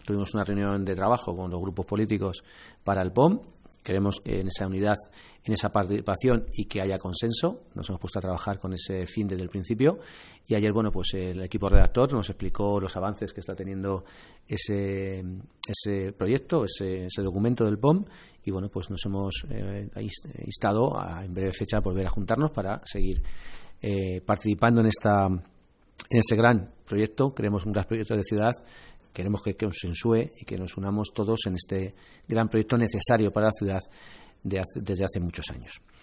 tuvimos una reunión de trabajo con los grupos políticos para el POM. Queremos que en esa unidad, en esa participación y que haya consenso. Nos hemos puesto a trabajar con ese fin desde el principio. Y ayer, pues el equipo redactor nos explicó los avances que está teniendo ese proyecto, ese documento del POM. Y pues nos hemos instado a en breve fecha volver a juntarnos para seguir participando en este gran proyecto. Creemos un gran proyecto de ciudad. Queremos que consensúe y que nos unamos todos en este gran proyecto necesario para la ciudad desde hace muchos años.